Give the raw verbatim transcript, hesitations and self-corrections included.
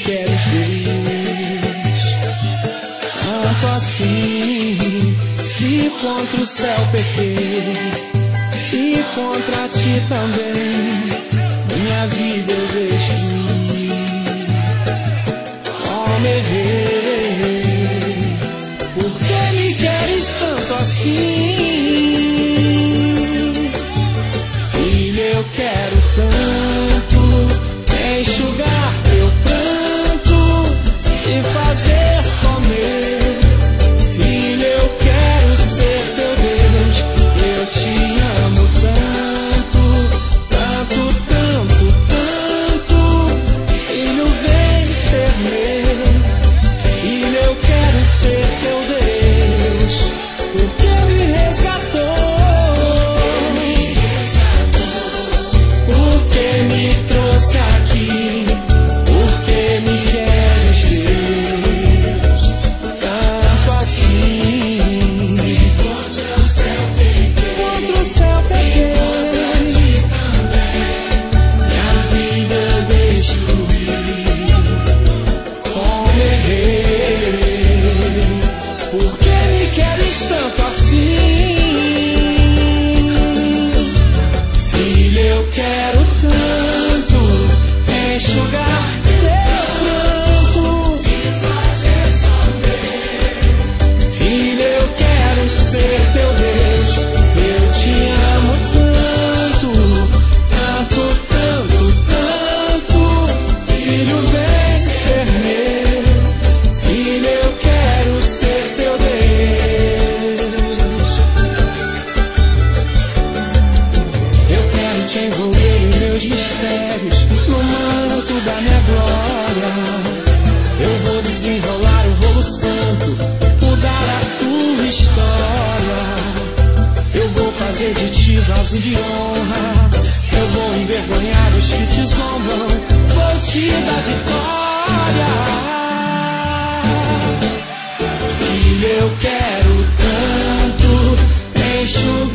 queres, Deus, tanto assim. Se contra o céu pequei e contra ti também, minha vida eu destruí. Como errei, por que me queres tanto assim? Filho, eu quero tanto enxugar teu pranto, te fazer só meu. Filho, eu quero ser teu Deus, eu te amo tanto, tanto, tanto, tanto. Filho, vem ser meu. Filho, eu quero ser teu Deus, porque me resgatou, porque me trouxe aqui, porque me queres, Deus, tanto assim. Contra o céu pequei, contra o céu pequei, minha vida eu destruí. Como errei, por que me queres tanto assim? Filho, eu quero tanto enxugar teu pranto, te fazer só meu. Filho, eu quero ser teu Deus, eu te amo tanto, tanto, tanto, tanto. Filho, vem ser meu. Filho, eu quero ser teu Deus. Eu quero te envolver em meus mistérios, no manto da minha glória. Eu vou desenrolar o rolo santo, mudar a tua história. Eu vou fazer de ti vaso de honra, eu vou envergonhar os que te zombam, vou te dar vitória. Filho, eu quero tanto enxugar